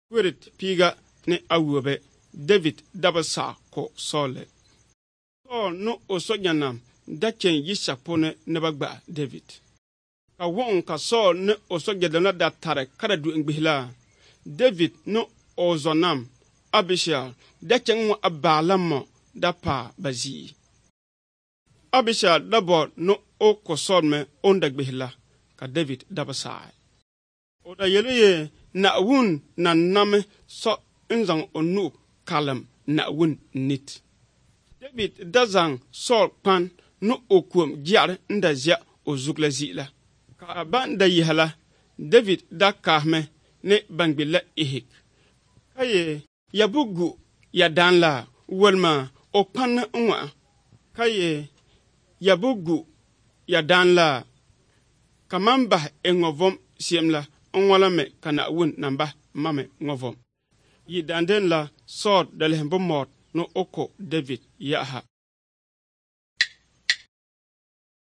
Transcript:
Wirit piga ne awuobe David daba sa ko Sole. Saul no osojanam dachen yisapone ne bagba David. Ka won ka Saul ne osojadana da tare kada du ngbihla. David no ozonam Abishai dachen wa abalamo da pa bazi. Abishai dabo no o ko Saul me onda gbihla ka David daba sa. Oda yeleye na wun na name so nzang onu kalam na wun nit. David dazang Saul pan no okum giar ndazia ozukla zila. Ka ban da yihala David da kahme ne bangbila ihik. Kaye yabugu ya danla walma o pan nwa. Kaye yabugu ya danla kamamba engovom siemla onwala me kana wun namba mame ngovom. Yi danden la Saul dalehembo mot no oko David yaha.